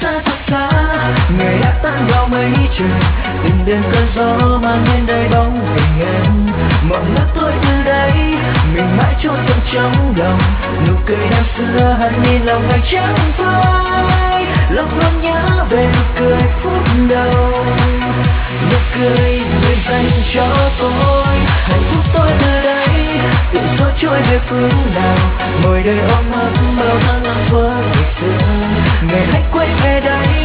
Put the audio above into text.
thật xa, ngày đã tan vào mây trời, từng đêm cơn gió mang đến đây bóng hình em. Mộng ước tôi từ đây, mình mãi trôi dần trong lòng, nụ cười năm xưa hằn in lòng ngày trắng phai. Lòng luôn nhớ về nụ cười phút đầu, nụ cười người dành cho tôi. Hạnh phúc tôi từ đây, tự do trôi về phương nào, ngồi đây ôm ấp bao tháng năm qua ngày xưa. Ngày hãy quay về đây,